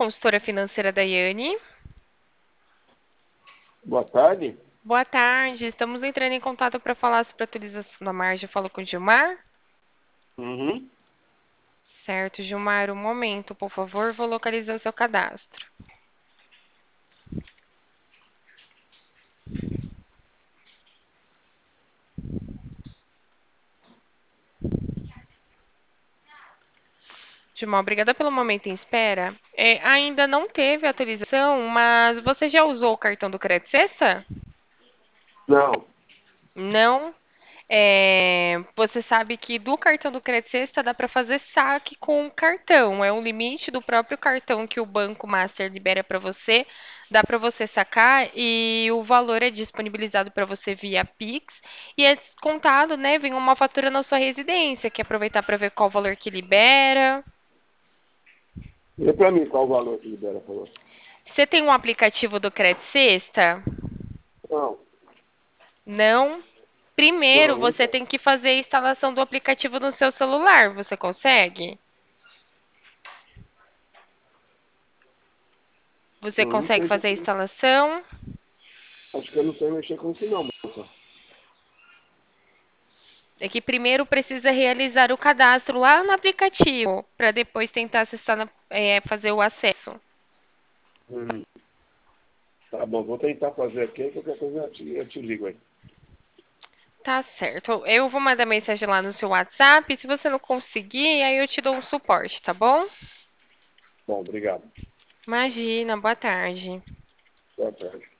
consultora financeira Daiane. Boa tarde. Boa tarde, estamos entrando em contato para falar sobre a atualização da margem. Falo com o Gilmar. Uhum. Certo, Gilmar, um momento, por favor, vou localizar o seu cadastro. Gilmar, obrigada pelo momento em espera. Ainda não teve atualização, mas você já usou o cartão do Credit Sexta? Não. Não. Você sabe que do cartão do Credit Sexta dá para fazer saque com o cartão. É um limite do próprio cartão que o Banco Master libera para você. Dá para você sacar e o valor é disponibilizado para você via Pix e é descontado, né? Vem uma fatura na sua residência. Quer aproveitar para ver qual o valor que libera? Vê para mim qual o valor que libera, por favor. Você tem um aplicativo do Credit Sexta? Não, Não. Primeiro, não você tem. tem que fazer a instalação do aplicativo no seu celular. Você consegue? Você Não consegue sei fazer a se... instalação? Acho que eu não sei mexer com isso não, moça. É que primeiro precisa realizar o cadastro lá no aplicativo, para depois tentar acessar fazer o acesso. Hum. Tá bom, vou tentar fazer aqui, qualquer coisa eu te ligo aí. Tá certo. Eu vou mandar mensagem lá no seu WhatsApp. Se você não conseguir, aí eu te dou um suporte, tá bom? Bom, obrigado. Imagina, boa tarde. Boa tarde.